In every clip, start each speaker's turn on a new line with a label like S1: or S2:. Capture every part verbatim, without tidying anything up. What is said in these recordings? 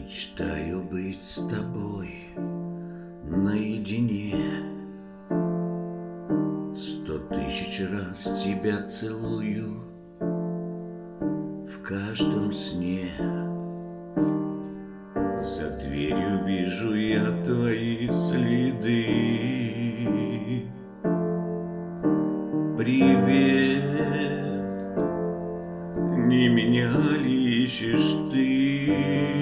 S1: Мечтаю быть с тобой наедине. Сто тысяч раз тебя целую в каждом сне. За дверью вижу я твои следы. Привет, не меня ли ищешь ты?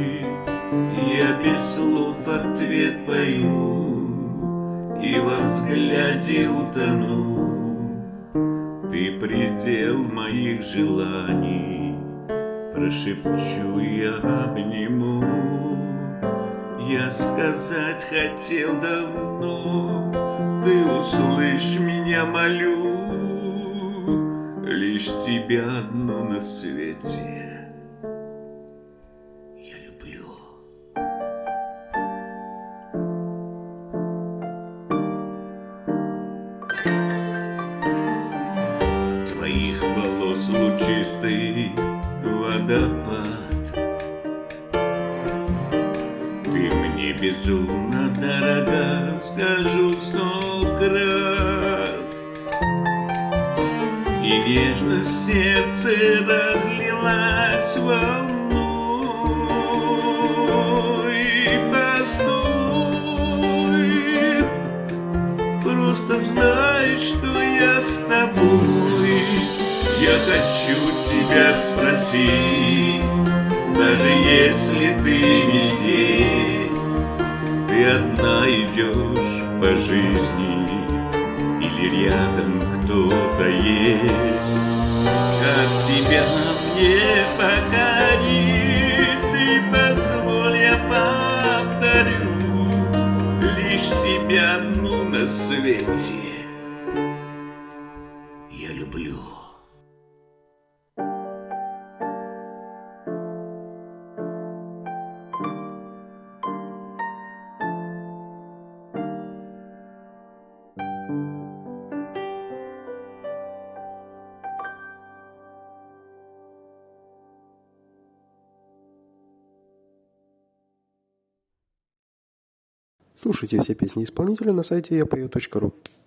S1: Я без слов ответ пою и во взгляде утону. Ты предел моих желаний, прошепчу я, обниму. Я сказать хотел давно, ты услышь меня, молю. Лишь тебя одну на свете я люблю. Твоих волос лучистый водопад, ты мне безумно дорога, скажу сто крат. И нежность в сердце разлилась волной. Постой, просто знай, что я с тобой. Я хочу тебя спросить, даже если ты не здесь, ты одна идешь по жизни или рядом кто-то есть? Как тебя мне покорить? Ты позволь, я повторю, лишь тебя одну на свете я люблю.
S2: Слушайте все песни исполнителя на сайте я пою точка ру.